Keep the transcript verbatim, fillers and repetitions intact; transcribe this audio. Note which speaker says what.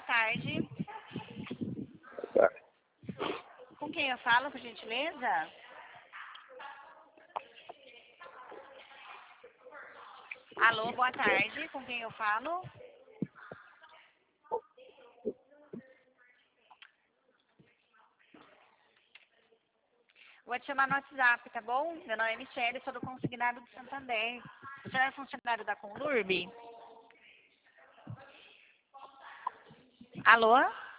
Speaker 1: tarde.
Speaker 2: Tá.
Speaker 1: Com quem eu falo, por gentileza? Alô, boa tarde. Com quem eu falo? Vou te chamar no WhatsApp, tá bom? Meu nome é Michele, sou do consignado do Santander. Você é funcionário da Conlurb? Alô?